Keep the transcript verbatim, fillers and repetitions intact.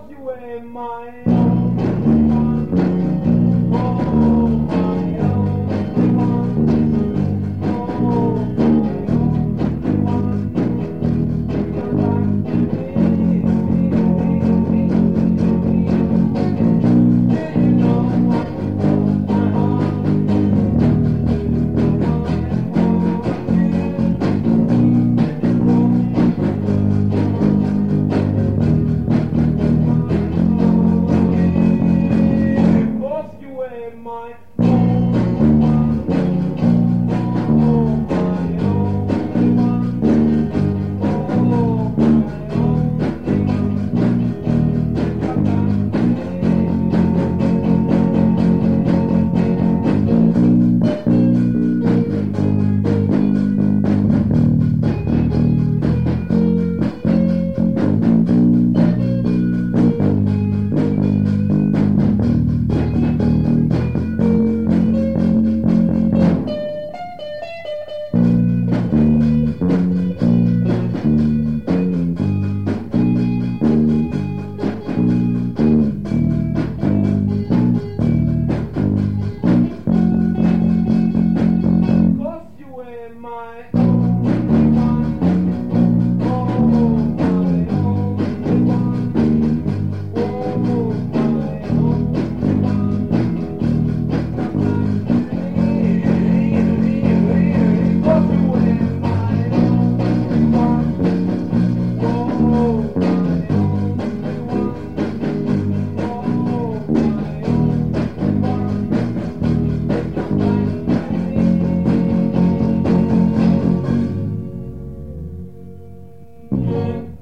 you were my only one. Oh, my only one. Oh, my only one. Come back to me. Do you know what broke my heart? My only one, oh my only one, oh my only one, come back to my only one, oh my only one, oh my only one, come back to me, 'cause you were my only one, oh my only one, oh my only one, come back to me. Yeah.